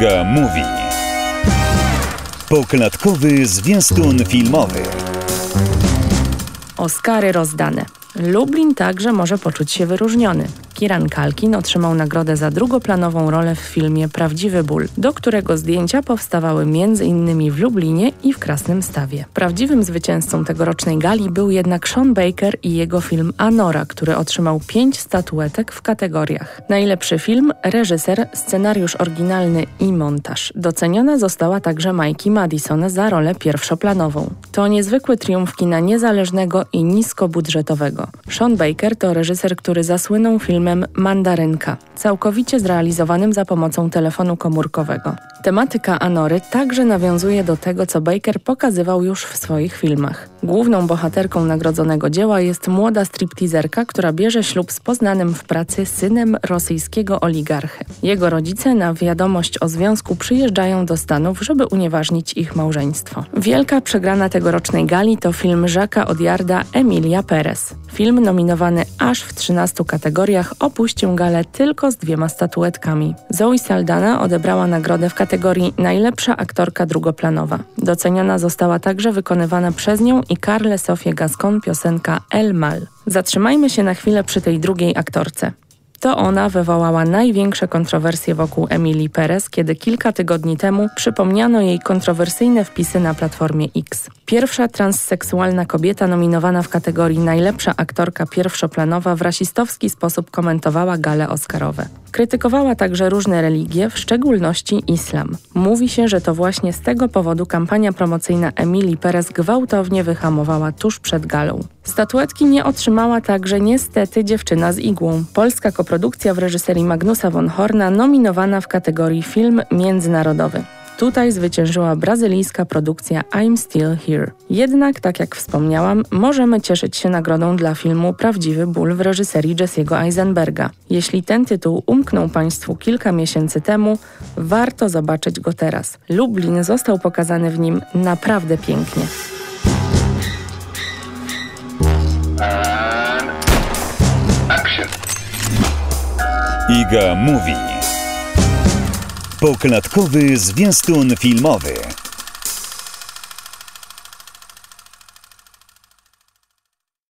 Iga Mówi. Poklatkowy zwiastun filmowy. Oscary rozdane. Lublin także może poczuć się wyróżniony. Kieran Culkin otrzymał nagrodę za drugoplanową rolę w filmie Prawdziwy ból, do którego zdjęcia powstawały m.in. w Lublinie i w Krasnymstawie. Prawdziwym zwycięzcą tegorocznej gali był jednak Sean Baker i jego film Anora, który otrzymał 5 statuetek w kategoriach. Najlepszy film, reżyser, scenariusz oryginalny i montaż. Doceniona została także Mikey Madison za rolę pierwszoplanową. To niezwykły triumf kina niezależnego i niskobudżetowego. Sean Baker to reżyser, który zasłynął filmem Mandarynka, całkowicie zrealizowanym za pomocą telefonu komórkowego. Tematyka Anory także nawiązuje do tego, co Baker pokazywał już w swoich filmach. Główną bohaterką nagrodzonego dzieła jest młoda stripteaserka, która bierze ślub z poznanym w pracy synem rosyjskiego oligarchy. Jego rodzice na wiadomość o związku przyjeżdżają do Stanów, żeby unieważnić ich małżeństwo. Wielka przegrana tegorocznej gali to film Jacques'a Audiarda Emilia Perez. Film nominowany aż w 13 kategoriach opuścił galę tylko z 2 statuetkami. Zoe Saldana odebrała nagrodę w kategorii Najlepsza aktorka drugoplanowa. Doceniona została także wykonywana przez nią i Carle Sofie Gascon piosenka El Mal. Zatrzymajmy się na chwilę przy tej drugiej aktorce. To ona wywołała największe kontrowersje wokół Emilii Perez, kiedy kilka tygodni temu przypomniano jej kontrowersyjne wpisy na platformie X. Pierwsza transseksualna kobieta nominowana w kategorii Najlepsza aktorka pierwszoplanowa w rasistowski sposób komentowała gale oscarowe. Krytykowała także różne religie, w szczególności islam. Mówi się, że to właśnie z tego powodu kampania promocyjna Emilii Perez gwałtownie wyhamowała tuż przed galą. Statuetki nie otrzymała także niestety Dziewczyna z igłą. Polska koprodukcja w reżyserii Magnusa von Horna nominowana w kategorii Film międzynarodowy. Tutaj zwyciężyła brazylijska produkcja I'm Still Here. Jednak, tak jak wspomniałam, możemy cieszyć się nagrodą dla filmu Prawdziwy ból w reżyserii Jesse'ego Eisenberga. Jeśli ten tytuł umknął Państwu kilka miesięcy temu, warto zobaczyć go teraz. Lublin został pokazany w nim naprawdę pięknie. Iga Mówi. Poklatkowy zwiastun filmowy.